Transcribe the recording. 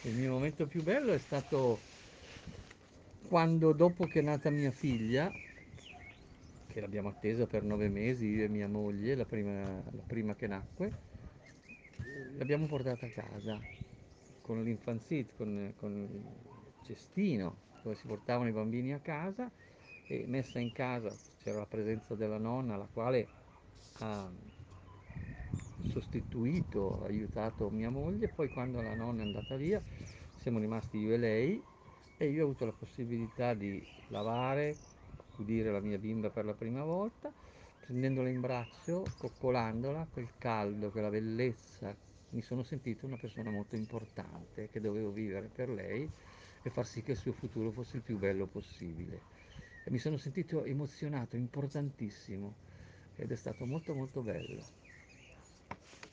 Il mio momento più bello è stato quando, dopo che è nata mia figlia, che l'abbiamo attesa per 9 mesi, io e mia moglie, la prima che nacque, l'abbiamo portata a casa con l'infanzit, con il cestino dove si portavano i bambini a casa, e messa in casa c'era la presenza della nonna, la quale ha sostituito, aiutato mia moglie. Poi quando la nonna è andata via siamo rimasti io e lei, e io ho avuto la possibilità di lavare, accudire la mia bimba per la prima volta, prendendola in braccio, coccolandola, quel caldo, quella bellezza. Mi sono sentito una persona molto importante, che dovevo vivere per lei e far sì che il suo futuro fosse il più bello possibile. E mi sono sentito emozionato, importantissimo, ed è stato molto molto bello.